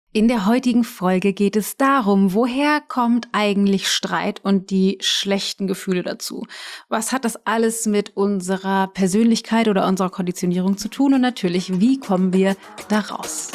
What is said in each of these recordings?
In der heutigen Folge geht es darum, woher kommt eigentlich Streit und die schlechten Gefühle dazu? Was hat das alles mit unserer Persönlichkeit oder unserer Konditionierung zu tun? Und natürlich, wie kommen wir da raus?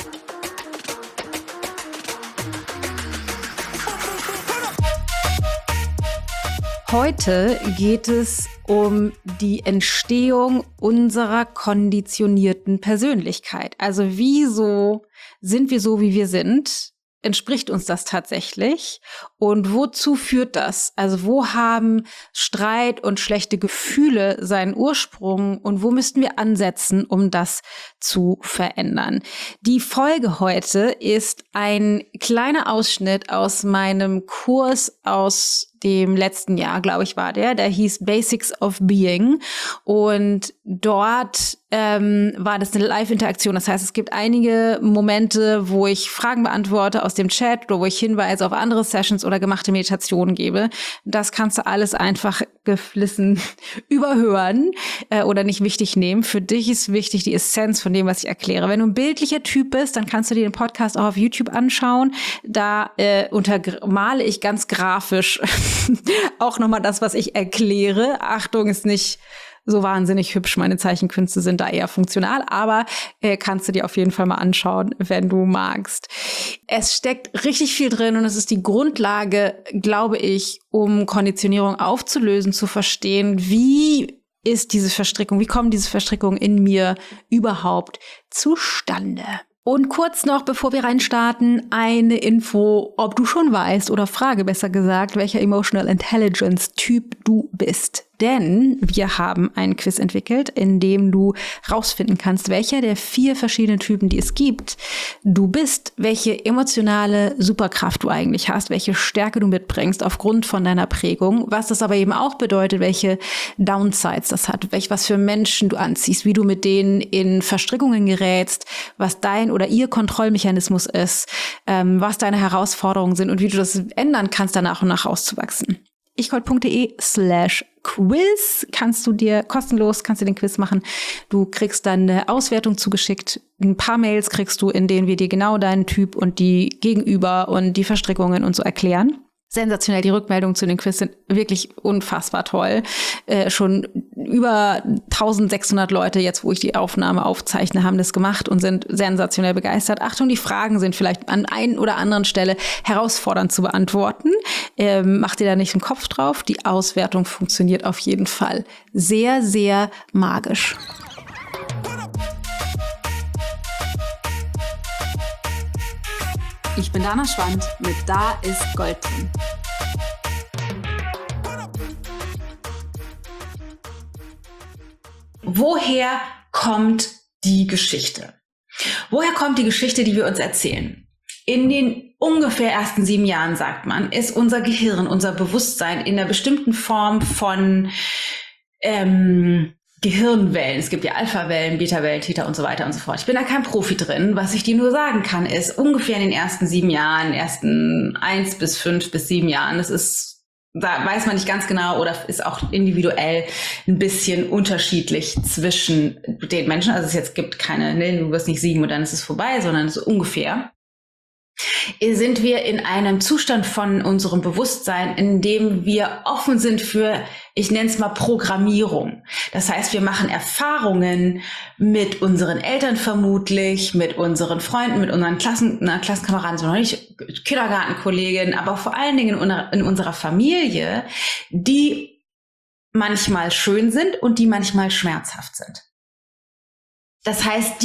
Heute geht es um die Entstehung unserer konditionierten Persönlichkeit. Also wieso sind wir so, wie wir sind? Entspricht uns das tatsächlich? Und wozu führt das? Also wo haben Streit und schlechte Gefühle seinen Ursprung und wo müssten wir ansetzen, um das zu verändern? Die Folge heute ist ein kleiner Ausschnitt aus meinem Kurs aus dem letzten Jahr, glaube ich, war der hieß Basics of Being. Und dort war das eine Live-Interaktion. Das heißt, es gibt einige Momente, wo ich Fragen beantworte aus dem Chat oder wo ich Hinweise auf andere Sessions oder gemachte Meditationen gebe. Das kannst du alles einfach geflissen überhören oder nicht wichtig nehmen. Für dich ist wichtig die Essenz von dem, was ich erkläre. Wenn du ein bildlicher Typ bist, dann kannst du dir den Podcast auch auf YouTube anschauen. Da untermale ich ganz grafisch auch nochmal das, was ich erkläre. Achtung, ist nicht so wahnsinnig hübsch. Meine Zeichenkünste sind da eher funktional, aber kannst du dir auf jeden Fall mal anschauen, wenn du magst. Es steckt richtig viel drin und es ist die Grundlage, glaube ich, um Konditionierung aufzulösen, zu verstehen, wie ist diese Verstrickung, wie kommen diese Verstrickungen in mir überhaupt zustande? Und kurz noch, bevor wir reinstarten, eine Info, ob du schon weißt oder Frage besser gesagt, welcher Emotional Intelligence Typ du bist. Denn wir haben ein Quiz entwickelt, in dem du rausfinden kannst, welcher der 4 verschiedenen Typen, die es gibt, du bist, welche emotionale Superkraft du eigentlich hast, welche Stärke du mitbringst aufgrund von deiner Prägung, was das aber eben auch bedeutet, welche Downsides das hat, was für Menschen du anziehst, wie du mit denen in Verstrickungen gerätst, was dein oder ihr Kontrollmechanismus ist, was deine Herausforderungen sind und wie du das ändern kannst, danach und nach auszuwachsen. ichgold.de/Quiz kannst du dir kostenlos, den Quiz machen. Du kriegst dann eine Auswertung zugeschickt. Ein paar Mails kriegst du, in denen wir dir genau deinen Typ und die Gegenüber und die Verstrickungen und so erklären. Sensationell, die Rückmeldungen zu den Quiz sind wirklich unfassbar toll. Schon über 1600 Leute, jetzt wo ich die Aufnahme aufzeichne, haben das gemacht und sind sensationell begeistert. Achtung, die Fragen sind vielleicht an ein oder anderen Stelle herausfordernd zu beantworten. Mach dir da nicht den Kopf drauf. Die Auswertung funktioniert auf jeden Fall sehr, sehr magisch. Ich bin Dana Schwand mit Da ist Gold drin. Woher kommt die Geschichte? Woher kommt die Geschichte, die wir uns erzählen? In den ungefähr ersten 7 Jahren, sagt man, ist unser Gehirn, unser Bewusstsein in einer bestimmten Form von Gehirnwellen. Es gibt ja Alpha-Wellen, Beta-Wellen, Theta und so weiter und so fort. Ich bin da kein Profi drin. Was ich dir nur sagen kann, ist ungefähr in den ersten 7 Jahren, ersten 1 bis 5 bis 7 Jahren, da weiß man nicht ganz genau oder ist auch individuell ein bisschen unterschiedlich zwischen den Menschen. Also es gibt keine, du wirst nicht 7 und dann ist es vorbei, sondern so ungefähr. Sind wir in einem Zustand von unserem Bewusstsein, in dem wir offen sind für, ich nenne es mal Programmierung. Das heißt, wir machen Erfahrungen mit unseren Eltern vermutlich, mit unseren Freunden, mit unseren Klassenkameraden, sondern nicht Kindergartenkolleginnen, aber vor allen Dingen in unserer Familie, die manchmal schön sind und die manchmal schmerzhaft sind. Das heißt,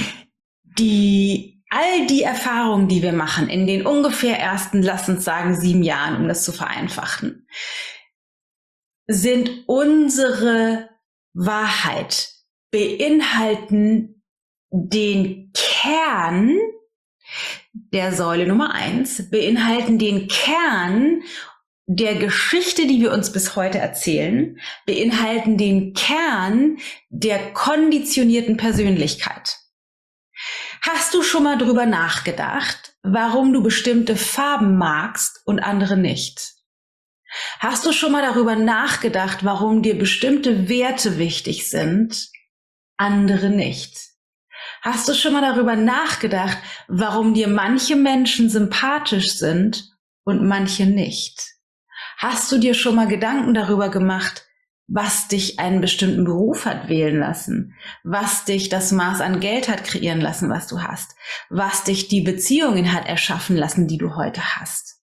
all die Erfahrungen, die wir machen in den ungefähr ersten, lass uns sagen, 7 Jahren, um das zu vereinfachen, sind unsere Wahrheit, beinhalten den Kern der Säule Nummer 1, beinhalten den Kern der Geschichte, die wir uns bis heute erzählen, beinhalten den Kern der konditionierten Persönlichkeit. Hast du schon mal drüber nachgedacht, warum du bestimmte Farben magst und andere nicht? Hast du schon mal darüber nachgedacht, warum dir bestimmte Werte wichtig sind, andere nicht? Hast du schon mal darüber nachgedacht, warum dir manche Menschen sympathisch sind und manche nicht? Hast du dir schon mal Gedanken darüber gemacht, was dich einen bestimmten Beruf hat wählen lassen, was dich das Maß an Geld hat kreieren lassen, was du hast, was dich die Beziehungen hat erschaffen lassen, die du heute hast?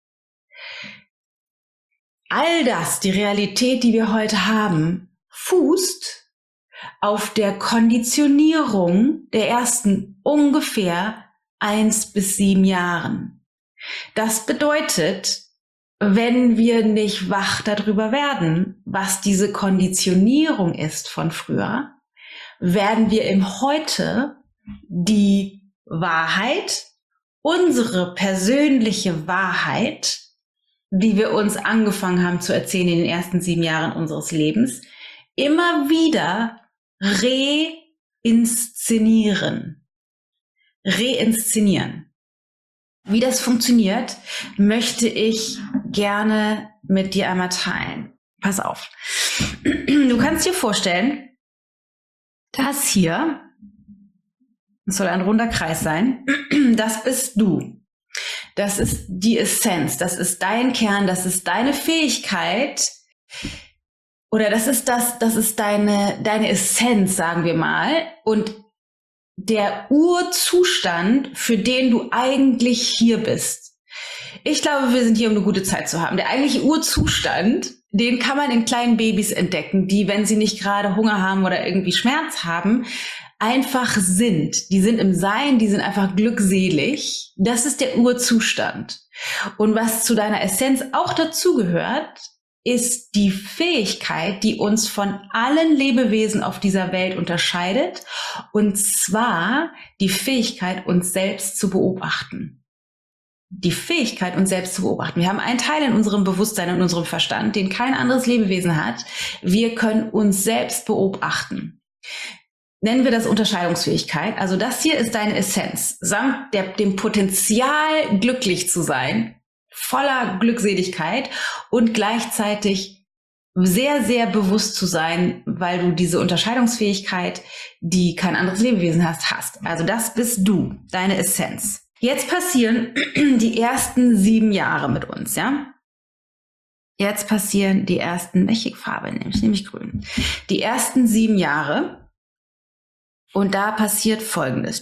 All das, die Realität, die wir heute haben, fußt auf der Konditionierung der ersten ungefähr 1 bis 7 Jahren. Das bedeutet, wenn wir nicht wach darüber werden, was diese Konditionierung ist von früher, werden wir im Heute die Wahrheit, unsere persönliche Wahrheit, die wir uns angefangen haben zu erzählen in den ersten 7 Jahren unseres Lebens, immer wieder reinszenieren. Wie das funktioniert, möchte ich gerne mit dir einmal teilen. Pass auf. Du kannst dir vorstellen, das hier, das soll ein runder Kreis sein, das bist du. Das ist die Essenz, das ist dein Kern, das ist deine Fähigkeit, oder das ist deine Essenz, sagen wir mal, und der Urzustand, für den du eigentlich hier bist. Ich glaube, wir sind hier, um eine gute Zeit zu haben. Der eigentliche Urzustand, den kann man in kleinen Babys entdecken, die, wenn sie nicht gerade Hunger haben oder irgendwie Schmerz haben, einfach sind. Die sind im Sein, die sind einfach glückselig. Das ist der Urzustand. Und was zu deiner Essenz auch dazugehört, ist die Fähigkeit, die uns von allen Lebewesen auf dieser Welt unterscheidet, und zwar die Fähigkeit, uns selbst zu beobachten. Die Fähigkeit, uns selbst zu beobachten. Wir haben einen Teil in unserem Bewusstsein und unserem Verstand, den kein anderes Lebewesen hat. Wir können uns selbst beobachten. Nennen wir das Unterscheidungsfähigkeit. Also das hier ist deine Essenz, samt dem Potenzial, glücklich zu sein, voller Glückseligkeit und gleichzeitig sehr, sehr bewusst zu sein, weil du diese Unterscheidungsfähigkeit, die kein anderes Lebewesen hast. Also das bist du, deine Essenz. Jetzt passieren die ersten 7 Jahre mit uns, ja? Jetzt passieren die ersten, welche Farbe nämlich grün. Die ersten 7 Jahre, und da passiert Folgendes.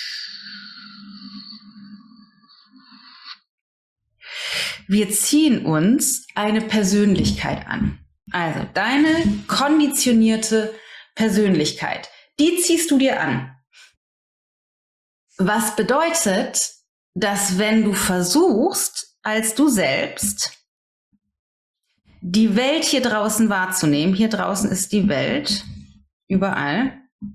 Wir ziehen uns eine Persönlichkeit an. Also deine konditionierte Persönlichkeit, die ziehst du dir an. Was bedeutet, dass wenn du versuchst, als du selbst die Welt hier draußen wahrzunehmen, hier draußen ist die Welt, überall,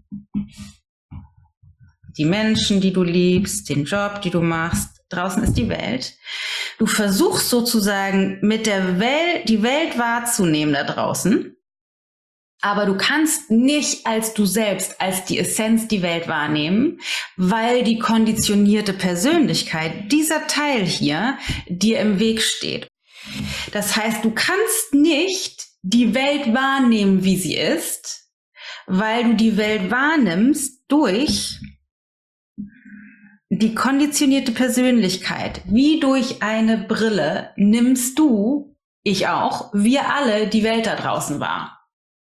die Menschen, die du liebst, den Job, den du machst, draußen ist die Welt. Du versuchst sozusagen mit der Welt, die Welt wahrzunehmen da draußen, aber du kannst nicht als du selbst, als die Essenz die Welt wahrnehmen, weil die konditionierte Persönlichkeit, dieser Teil hier, dir im Weg steht. Das heißt, du kannst nicht die Welt wahrnehmen, wie sie ist, weil du die Welt wahrnimmst durch die konditionierte Persönlichkeit. Wie durch eine Brille nimmst du, ich auch, wir alle die Welt da draußen wahr.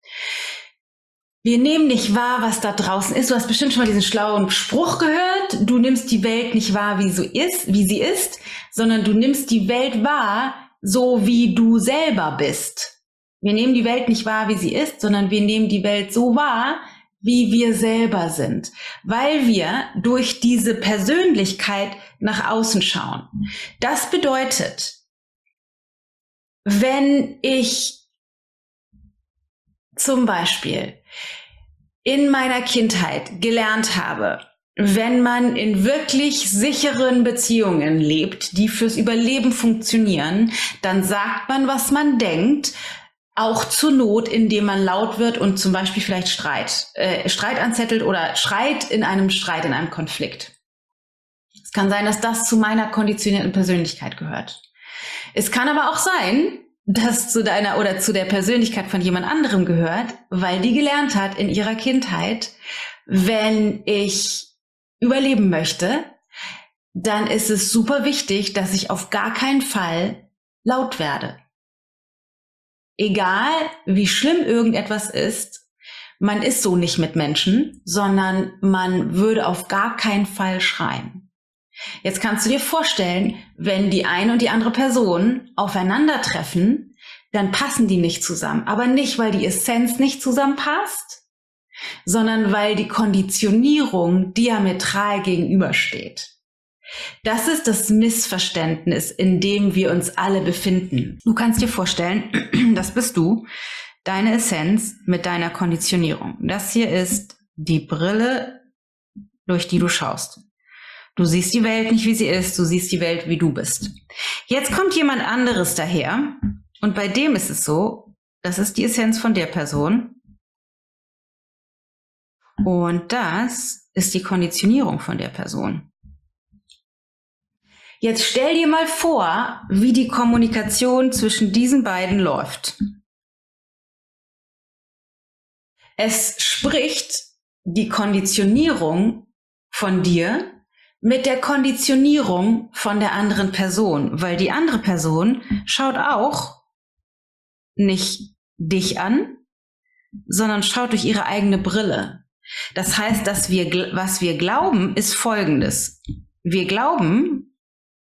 Wir nehmen nicht wahr, was da draußen ist. Du hast bestimmt schon mal diesen schlauen Spruch gehört. Du nimmst die Welt nicht wahr, wie sie ist, sondern du nimmst die Welt wahr, so wie du selber bist. Wir nehmen die Welt nicht wahr, wie sie ist, sondern wir nehmen die Welt so wahr, wie wir selber sind, weil wir durch diese Persönlichkeit nach außen schauen. Das bedeutet, wenn ich zum Beispiel in meiner Kindheit gelernt habe, wenn man in wirklich sicheren Beziehungen lebt, die fürs Überleben funktionieren, dann sagt man, was man denkt, auch zur Not, indem man laut wird und zum Beispiel vielleicht Streit anzettelt oder schreit in einem Konflikt. Es kann sein, dass das zu meiner konditionierten Persönlichkeit gehört. Es kann aber auch sein, dass zu deiner oder zu der Persönlichkeit von jemand anderem gehört, weil die gelernt hat in ihrer Kindheit, wenn ich überleben möchte, dann ist es super wichtig, dass ich auf gar keinen Fall laut werde. Egal, wie schlimm irgendetwas ist, man ist so nicht mit Menschen, sondern man würde auf gar keinen Fall schreien. Jetzt kannst du dir vorstellen, wenn die eine und die andere Person aufeinandertreffen, dann passen die nicht zusammen. Aber nicht, weil die Essenz nicht zusammenpasst, sondern weil die Konditionierung diametral gegenübersteht. Das ist das Missverständnis, in dem wir uns alle befinden. Du kannst dir vorstellen, das bist du, deine Essenz mit deiner Konditionierung. Das hier ist die Brille, durch die du schaust. Du siehst die Welt nicht, wie sie ist, du siehst die Welt, wie du bist. Jetzt kommt jemand anderes daher und bei dem ist es so, das ist die Essenz von der Person und das ist die Konditionierung von der Person. Jetzt stell dir mal vor, wie die Kommunikation zwischen diesen beiden läuft. Es spricht die Konditionierung von dir mit der Konditionierung von der anderen Person, weil die andere Person schaut auch nicht dich an, sondern schaut durch ihre eigene Brille. Das heißt, was wir glauben, ist Folgendes. Wir glauben,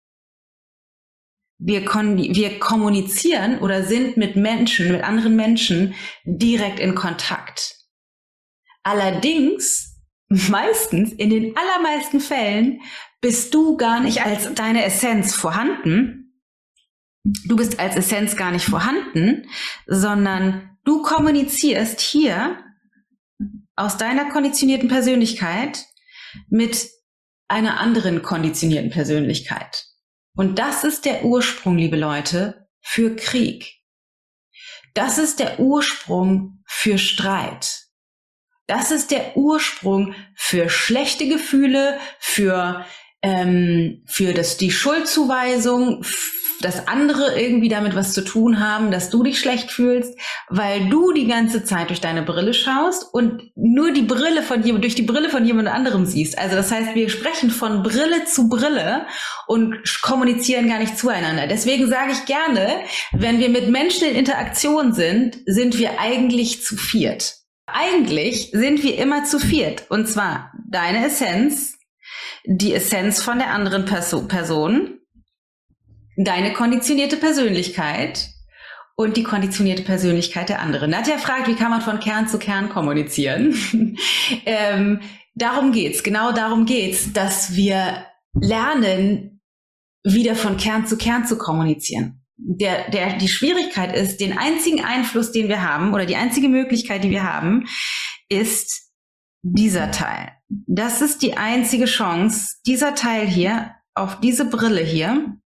wir kommunizieren oder sind mit Menschen, mit anderen Menschen direkt in Kontakt. Allerdings, meistens, in den allermeisten Fällen, bist du gar nicht als deine Essenz vorhanden. Du bist als Essenz gar nicht vorhanden, sondern du kommunizierst hier aus deiner konditionierten Persönlichkeit mit einer anderen konditionierten Persönlichkeit. Und das ist der Ursprung, liebe Leute, für Krieg. Das ist der Ursprung für Streit. Das ist der Ursprung für schlechte Gefühle, für die Schuldzuweisung, dass andere irgendwie damit was zu tun haben, dass du dich schlecht fühlst, weil du die ganze Zeit durch deine Brille schaust und nur die Brille durch die Brille von jemand anderem siehst. Also das heißt, wir sprechen von Brille zu Brille und kommunizieren gar nicht zueinander. Deswegen sage ich gerne, wenn wir mit Menschen in Interaktion sind, sind wir eigentlich zu viert. Eigentlich sind wir immer zu viert. Und zwar deine Essenz, die Essenz von der anderen Person, deine konditionierte Persönlichkeit und die konditionierte Persönlichkeit der anderen. Nadja fragt, wie kann man von Kern zu Kern kommunizieren? Darum geht's, genau darum geht's, dass wir lernen, wieder von Kern zu Kern zu kommunizieren. Die Schwierigkeit ist, den einzigen Einfluss, den wir haben, oder die einzige Möglichkeit, die wir haben, ist dieser Teil. Das ist die einzige Chance, dieser Teil hier, auf diese Brille hier,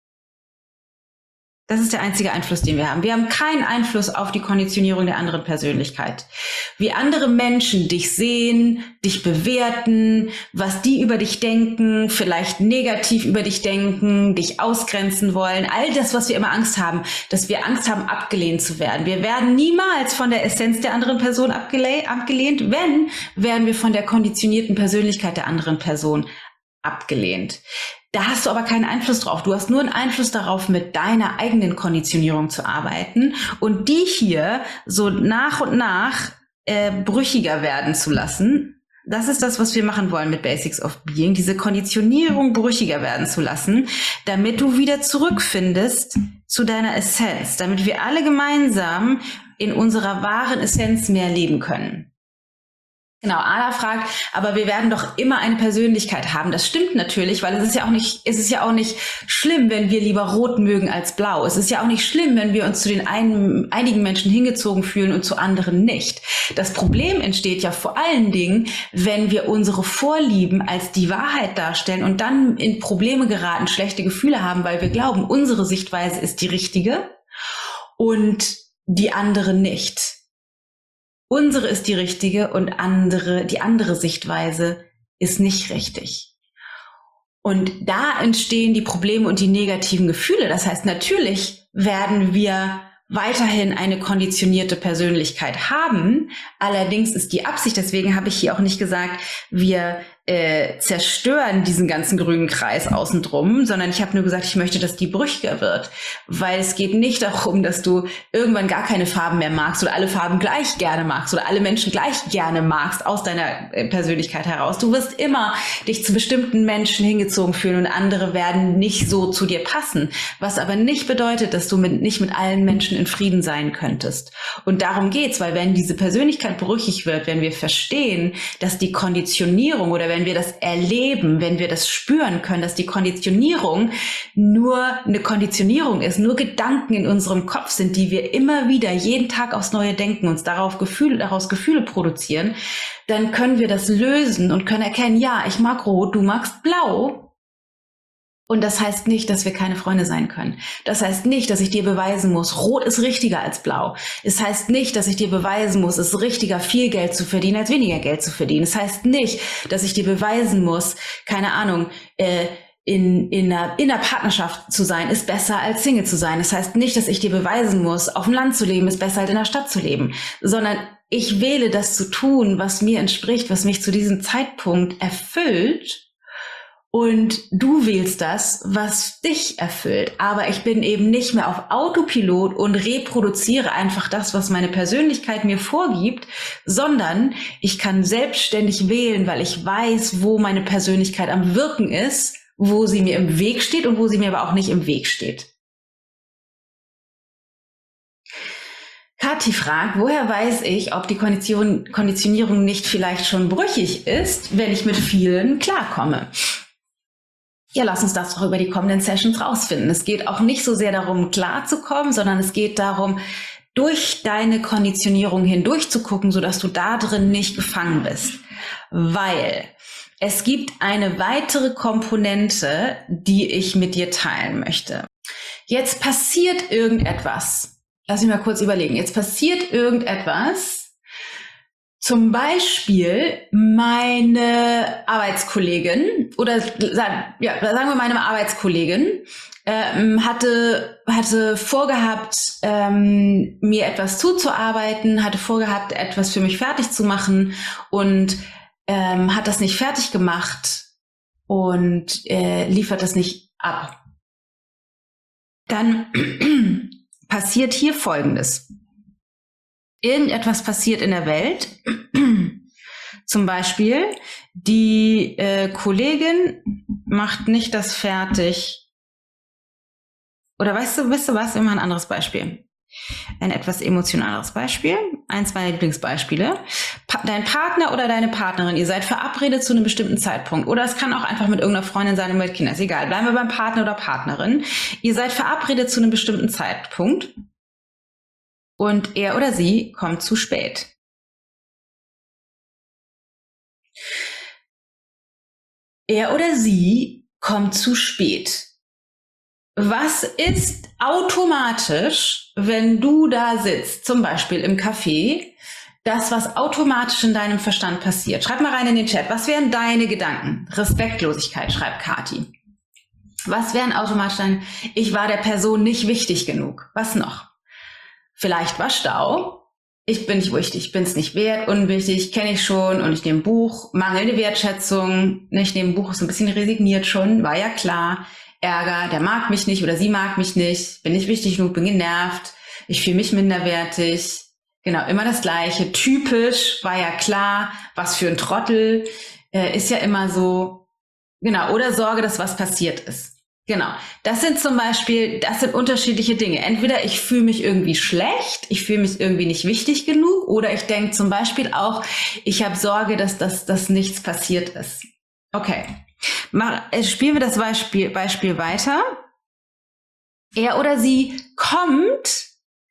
das ist der einzige Einfluss, den wir haben. Wir haben keinen Einfluss auf die Konditionierung der anderen Persönlichkeit. Wie andere Menschen dich sehen, dich bewerten, was die über dich denken, vielleicht negativ über dich denken, dich ausgrenzen wollen. All das, was wir immer Angst haben, dass wir Angst haben, abgelehnt zu werden. Wir werden niemals von der Essenz der anderen Person abgelehnt. Wenn, werden wir von der konditionierten Persönlichkeit der anderen Person abgelehnt. Da hast du aber keinen Einfluss drauf. Du hast nur einen Einfluss darauf, mit deiner eigenen Konditionierung zu arbeiten und die hier so nach und nach brüchiger werden zu lassen. Das ist das, was wir machen wollen mit Basics of Being, diese Konditionierung brüchiger werden zu lassen, damit du wieder zurückfindest zu deiner Essenz, damit wir alle gemeinsam in unserer wahren Essenz mehr leben können. Genau, Ada fragt, aber wir werden doch immer eine Persönlichkeit haben. Das stimmt natürlich, weil es ist ja auch nicht schlimm, wenn wir lieber rot mögen als blau. Es ist ja auch nicht schlimm, wenn wir uns zu den einigen Menschen hingezogen fühlen und zu anderen nicht. Das Problem entsteht ja vor allen Dingen, wenn wir unsere Vorlieben als die Wahrheit darstellen und dann in Probleme geraten, schlechte Gefühle haben, weil wir glauben, unsere Sichtweise ist die richtige und die andere nicht. Unsere ist die richtige und die andere Sichtweise ist nicht richtig. Und da entstehen die Probleme und die negativen Gefühle. Das heißt, natürlich werden wir weiterhin eine konditionierte Persönlichkeit haben. Allerdings ist die Absicht, deswegen habe ich hier auch nicht gesagt, wir zerstören, diesen ganzen grünen Kreis außen drum, sondern ich habe nur gesagt, ich möchte, dass die brüchiger wird. Weil es geht nicht darum, dass du irgendwann gar keine Farben mehr magst oder alle Farben gleich gerne magst oder alle Menschen gleich gerne magst aus deiner Persönlichkeit heraus. Du wirst immer dich zu bestimmten Menschen hingezogen fühlen und andere werden nicht so zu dir passen. Was aber nicht bedeutet, dass du nicht mit allen Menschen in Frieden sein könntest. Und darum geht's, weil wenn diese Persönlichkeit brüchig wird, wenn wir verstehen, dass die Konditionierung oder wenn wir das erleben, wenn wir das spüren können, dass die Konditionierung nur eine Konditionierung ist, nur Gedanken in unserem Kopf sind, die wir immer wieder jeden Tag aufs Neue denken, uns daraus Gefühle produzieren, dann können wir das lösen und können erkennen, ja, ich mag Rot, du magst Blau. Und das heißt nicht, dass wir keine Freunde sein können. Das heißt nicht, dass ich dir beweisen muss, Rot ist richtiger als Blau. Es heißt nicht, dass ich dir beweisen muss, es ist richtiger, viel Geld zu verdienen, als weniger Geld zu verdienen. Es heißt nicht, dass ich dir beweisen muss, keine Ahnung, in einer Partnerschaft zu sein, ist besser als Single zu sein. Das heißt nicht, dass ich dir beweisen muss, auf dem Land zu leben, ist besser als in der Stadt zu leben. Sondern ich wähle das zu tun, was mir entspricht, was mich zu diesem Zeitpunkt erfüllt. Und du wählst das, was dich erfüllt. Aber ich bin eben nicht mehr auf Autopilot und reproduziere einfach das, was meine Persönlichkeit mir vorgibt, sondern ich kann selbstständig wählen, weil ich weiß, wo meine Persönlichkeit am Wirken ist, wo sie mir im Weg steht und wo sie mir aber auch nicht im Weg steht. Kathi fragt, woher weiß ich, ob die Konditionierung nicht vielleicht schon brüchig ist, wenn ich mit vielen klarkomme? Ja, lass uns das doch über die kommenden Sessions rausfinden. Es geht auch nicht so sehr darum, klarzukommen, sondern es geht darum, durch deine Konditionierung hindurch zu gucken, sodass du da drin nicht gefangen bist. Weil es gibt eine weitere Komponente, die ich mit dir teilen möchte. Jetzt passiert irgendetwas. Lass mich mal kurz überlegen. Jetzt passiert irgendetwas. Zum Beispiel meine Arbeitskollegin oder sagen wir meine Arbeitskollegin hatte vorgehabt, mir etwas zuzuarbeiten, hatte vorgehabt, etwas für mich fertig zu machen und hat das nicht fertig gemacht und liefert das nicht ab. Dann passiert hier Folgendes. Irgendetwas passiert in der Welt. Zum Beispiel, die Kollegin macht nicht das fertig. Oder weißt du was? Immer ein anderes Beispiel. Ein etwas emotionaleres Beispiel. Eins meiner Lieblingsbeispiele. Dein Partner oder deine Partnerin, ihr seid verabredet zu einem bestimmten Zeitpunkt. Oder es kann auch einfach mit irgendeiner Freundin sein und mit Kindern. Ist egal. Bleiben wir beim Partner oder Partnerin. Ihr seid verabredet zu einem bestimmten Zeitpunkt. Und er oder sie kommt zu spät. Er oder sie kommt zu spät. Was ist automatisch, wenn du da sitzt, zum Beispiel im Café, das, was automatisch in deinem Verstand passiert? Schreib mal rein in den Chat. Was wären deine Gedanken? Respektlosigkeit, schreibt Kathi. Was wären automatisch deine? Ich war der Person nicht wichtig genug. Was noch? Vielleicht war Stau. Ich bin nicht wichtig, ich bin es nicht wert, unwichtig, kenne ich schon und ich nehme Buch. Mangelnde Wertschätzung. Ich nehme Buch, ist ein bisschen resigniert schon, war ja klar. Ärger, der mag mich nicht oder sie mag mich nicht, bin nicht wichtig genug, bin genervt, ich fühle mich minderwertig. Genau, immer das Gleiche. Typisch, war ja klar, was für ein Trottel, ist ja immer so. Genau, oder Sorge, dass was passiert ist. Genau, das sind unterschiedliche Dinge. Entweder ich fühle mich irgendwie schlecht, ich fühle mich irgendwie nicht wichtig genug, oder ich denke zum Beispiel auch, ich habe Sorge, dass nichts passiert ist. Okay, spielen wir das Beispiel weiter. Er oder sie kommt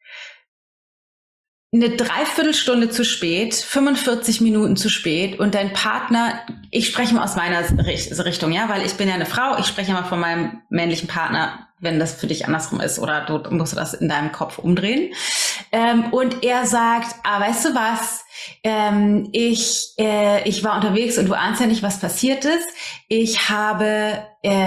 eine Dreiviertelstunde zu spät, 45 Minuten zu spät und dein Partner, ich spreche mal aus meiner Richtung, ja, weil ich bin ja eine Frau, ich spreche mal von meinem männlichen Partner, wenn das für dich andersrum ist oder du musst das in deinem Kopf umdrehen. Und er sagt, weißt du was, ich war unterwegs und du ahnst ja nicht, was passiert ist. Ich habe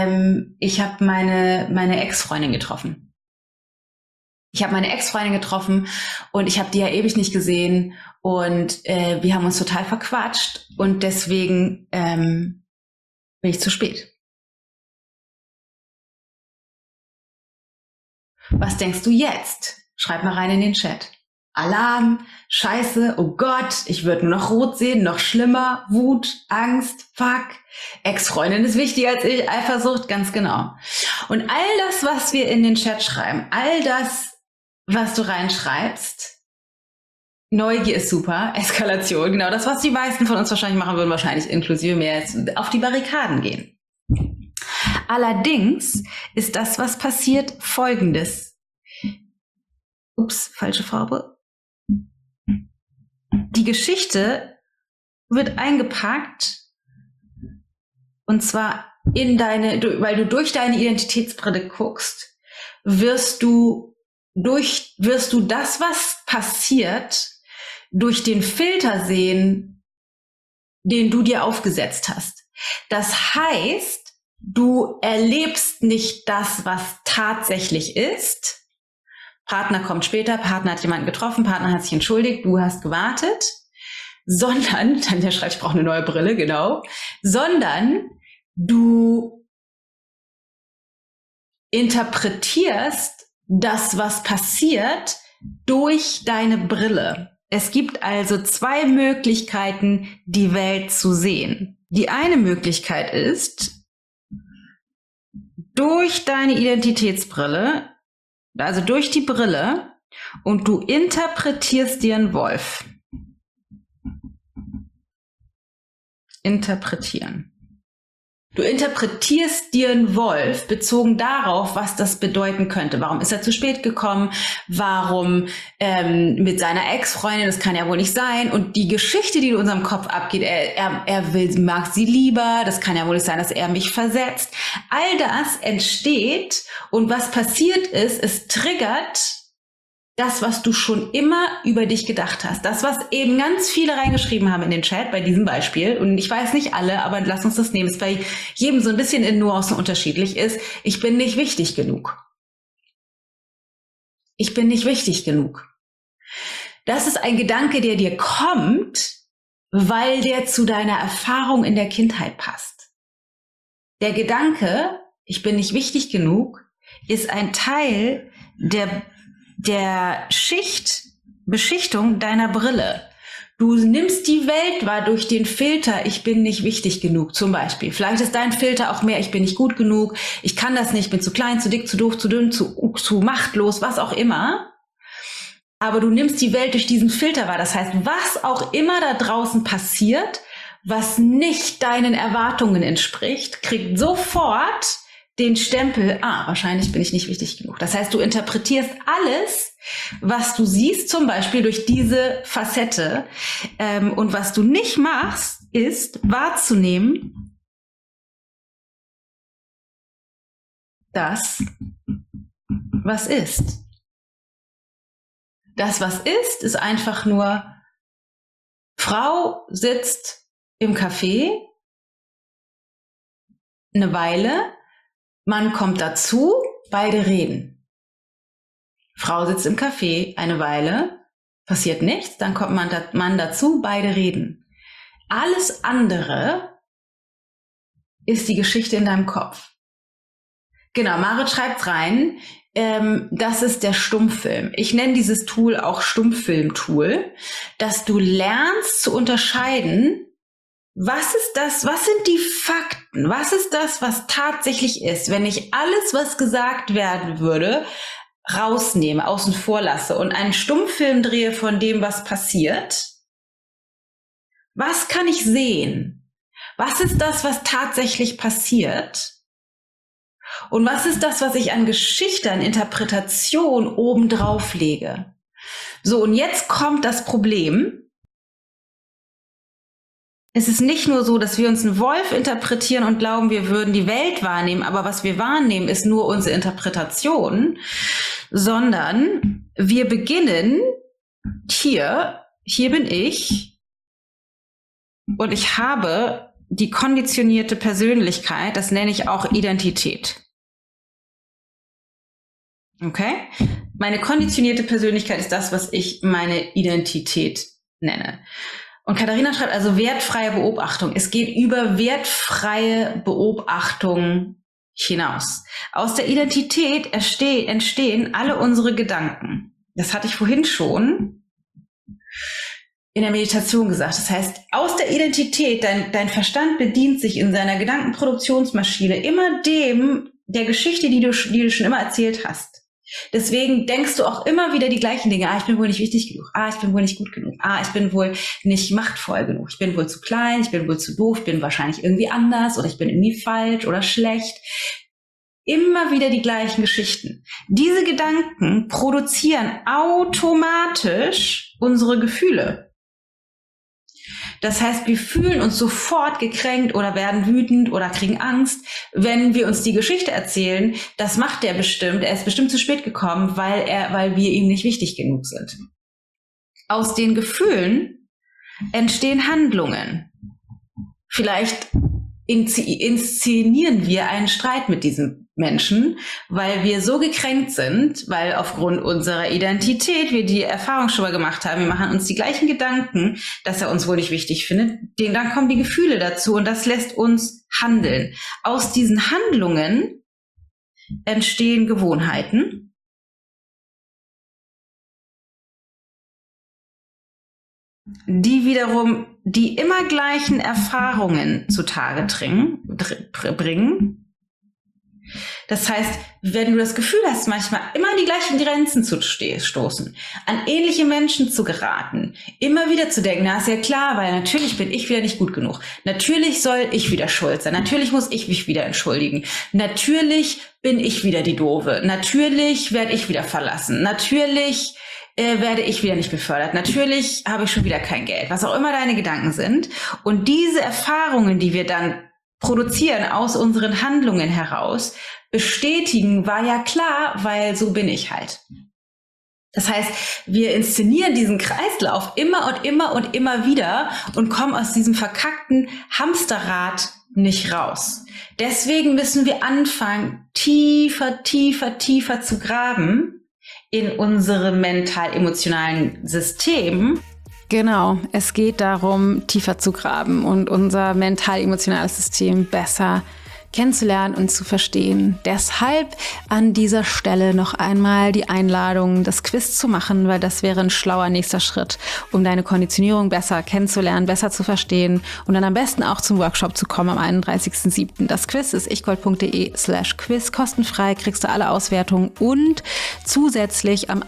meine Ex-Freundin getroffen. Ich habe meine Ex-Freundin getroffen und ich habe die ja ewig nicht gesehen und wir haben uns total verquatscht und deswegen bin ich zu spät. Was denkst du jetzt? Schreib mal rein in den Chat. Alarm, Scheiße, oh Gott, ich würde nur noch rot sehen, noch schlimmer, Wut, Angst, fuck, Ex-Freundin ist wichtiger als ich, Eifersucht, ganz genau. Und all das, was wir in den Chat schreiben, all das, was du reinschreibst, Neugier ist super, Eskalation, genau das, was die meisten von uns wahrscheinlich machen würden, wahrscheinlich inklusive mir jetzt, auf die Barrikaden gehen. Allerdings ist das, was passiert, Folgendes. Ups, falsche Farbe. Die Geschichte wird eingepackt und zwar weil du durch deine Identitätsbrille guckst, wirst du das, was passiert, durch den Filter sehen, den du dir aufgesetzt hast. Das heißt, du erlebst nicht das, was tatsächlich ist. Partner kommt später, Partner hat jemanden getroffen, Partner hat sich entschuldigt, du hast gewartet, sondern, dann der schreibt, ich brauche eine neue Brille, genau, sondern du interpretierst das, was passiert, durch deine Brille. Es gibt also 2 Möglichkeiten, die Welt zu sehen. Die eine Möglichkeit ist, durch deine Identitätsbrille, also durch die Brille, und du interpretierst dir einen Wolf. Interpretieren. Du interpretierst dir einen Wolf bezogen darauf, was das bedeuten könnte. Warum ist er zu spät gekommen? Warum mit seiner Ex-Freundin? Das kann ja wohl nicht sein. Und die Geschichte, die in unserem Kopf abgeht, mag sie lieber. Das kann ja wohl nicht sein, dass er mich versetzt. All das entsteht und was passiert ist, es triggert das, was du schon immer über dich gedacht hast. Das, was eben ganz viele reingeschrieben haben in den Chat bei diesem Beispiel. Und ich weiß nicht alle, aber lass uns das nehmen. Es bei jedem so ein bisschen in Nuancen unterschiedlich ist. Ich bin nicht wichtig genug. Ich bin nicht wichtig genug. Das ist ein Gedanke, der dir kommt, weil der zu deiner Erfahrung in der Kindheit passt. Der Gedanke, ich bin nicht wichtig genug, ist ein Teil der Beschichtung deiner Brille. Du nimmst die Welt wahr durch den Filter, ich bin nicht wichtig genug, zum Beispiel. Vielleicht ist dein Filter auch mehr, ich bin nicht gut genug, ich kann das nicht, ich bin zu klein, zu dick, zu doof, zu dünn, zu machtlos, was auch immer. Aber du nimmst die Welt durch diesen Filter wahr. Das heißt, was auch immer da draußen passiert, was nicht deinen Erwartungen entspricht, kriegt sofort den Stempel, wahrscheinlich bin ich nicht wichtig genug. Das heißt, du interpretierst alles, was du siehst, zum Beispiel durch diese Facette. Und was du nicht machst, ist wahrzunehmen, das, was ist. Das, was ist einfach nur, Frau sitzt im Café eine Weile, Mann kommt dazu, beide reden. Frau sitzt im Café eine Weile, passiert nichts, dann kommt Mann dazu, beide reden. Alles andere ist die Geschichte in deinem Kopf. Genau, Marit schreibt rein, das ist der Stummfilm. Ich nenne dieses Tool auch Stummfilm-Tool, dass du lernst zu unterscheiden, was ist das, was sind die Fakten, was ist das, was tatsächlich ist, wenn ich alles, was gesagt werden würde, rausnehme, außen vor lasse und einen Stummfilm drehe von dem, was passiert. Was kann ich sehen? Was ist das, was tatsächlich passiert? Und was ist das, was ich an Geschichte, an Interpretation obendrauf lege? So, und jetzt kommt das Problem. Es ist nicht nur so, dass wir uns einen Wolf interpretieren und glauben, wir würden die Welt wahrnehmen, aber was wir wahrnehmen, ist nur unsere Interpretation, sondern wir beginnen hier bin ich und ich habe die konditionierte Persönlichkeit, das nenne ich auch Identität. Okay? Meine konditionierte Persönlichkeit ist das, was ich meine Identität nenne. Und Katharina schreibt also wertfreie Beobachtung. Es geht über wertfreie Beobachtung hinaus. Aus der Identität entstehen alle unsere Gedanken. Das hatte ich vorhin schon in der Meditation gesagt. Das heißt, aus der Identität, dein Verstand bedient sich in seiner Gedankenproduktionsmaschine immer der Geschichte, die du schon immer erzählt hast. Deswegen denkst du auch immer wieder die gleichen Dinge. Ich bin wohl nicht wichtig genug. Ich bin wohl nicht gut genug. Ich bin wohl nicht machtvoll genug. Ich bin wohl zu klein. Ich bin wohl zu doof. Ich bin wahrscheinlich irgendwie anders oder ich bin irgendwie falsch oder schlecht. Immer wieder die gleichen Geschichten. Diese Gedanken produzieren automatisch unsere Gefühle. Das heißt, wir fühlen uns sofort gekränkt oder werden wütend oder kriegen Angst, wenn wir uns die Geschichte erzählen. Das macht der bestimmt. Er ist bestimmt zu spät gekommen, weil wir ihm nicht wichtig genug sind. Aus den Gefühlen entstehen Handlungen. Vielleicht inszenieren wir einen Streit mit diesem Menschen, weil wir so gekränkt sind, weil aufgrund unserer Identität wir die Erfahrung schon mal gemacht haben. Wir machen uns die gleichen Gedanken, dass er uns wohl nicht wichtig findet. Dann kommen die Gefühle dazu und das lässt uns handeln. Aus diesen Handlungen entstehen Gewohnheiten. Die wiederum die immer gleichen Erfahrungen zutage bringen. Das heißt, wenn du das Gefühl hast, manchmal immer an die gleichen Grenzen zu stoßen, an ähnliche Menschen zu geraten, immer wieder zu denken, na ist ja klar, weil natürlich bin ich wieder nicht gut genug. Natürlich soll ich wieder schuld sein. Natürlich muss ich mich wieder entschuldigen. Natürlich bin ich wieder die Doofe. Natürlich werde ich wieder verlassen. Natürlich werde ich wieder nicht befördert. Natürlich habe ich schon wieder kein Geld. Was auch immer deine Gedanken sind. Und diese Erfahrungen, die wir dann produzieren aus unseren Handlungen heraus, bestätigen, war ja klar, weil so bin ich halt. Das heißt, wir inszenieren diesen Kreislauf immer und immer und immer wieder und kommen aus diesem verkackten Hamsterrad nicht raus. Deswegen müssen wir anfangen, tiefer zu graben in unserem mental-emotionalen System. Genau, es geht darum, tiefer zu graben und unser mental-emotionales System besser kennenzulernen und zu verstehen. Deshalb an dieser Stelle noch einmal die Einladung, das Quiz zu machen, weil das wäre ein schlauer nächster Schritt, um deine Konditionierung besser kennenzulernen, besser zu verstehen und dann am besten auch zum Workshop zu kommen am 31.07. Das Quiz ist ichgold.de/quiz, kostenfrei, kriegst du alle Auswertungen und zusätzlich am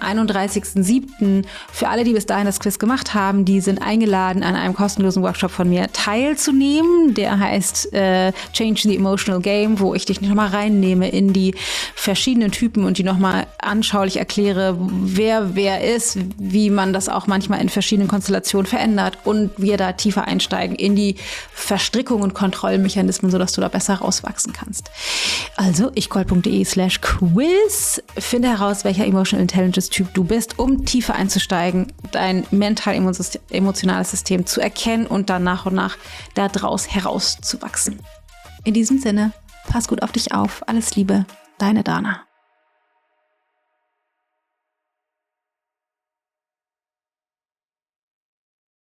31.07. für alle, die bis dahin das Quiz gemacht haben, die sind eingeladen, an einem kostenlosen Workshop von mir teilzunehmen. Der heißt Change the Emotional Game, wo ich dich nochmal reinnehme in die verschiedenen Typen und die nochmal anschaulich erkläre, wer ist, wie man das auch manchmal in verschiedenen Konstellationen verändert und wir da tiefer einsteigen in die Verstrickung und Kontrollmechanismen, sodass du da besser rauswachsen kannst. Also ichgold.de/quiz. Finde heraus, welcher Emotional Intelligence Typ du bist, um tiefer einzusteigen, dein mental-emotionales System zu erkennen und dann nach und nach daraus herauszuwachsen. In diesem Sinne, pass gut auf dich auf. Alles Liebe, deine Dana.